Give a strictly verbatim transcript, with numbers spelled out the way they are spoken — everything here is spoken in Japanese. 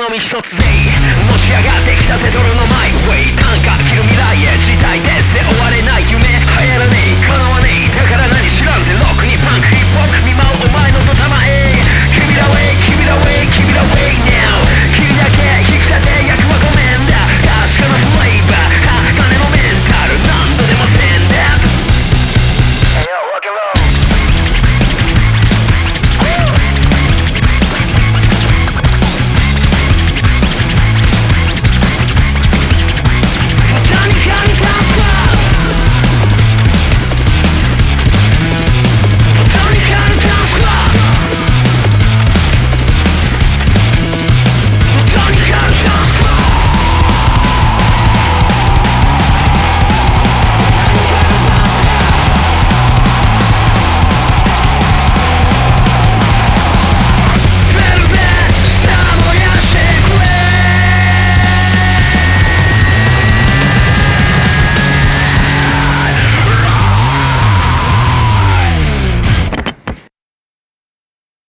のみ一つでのし上がってきたゼドルのマイウェイ短歌切る未来へ時代で背負われない夢流行らねえこの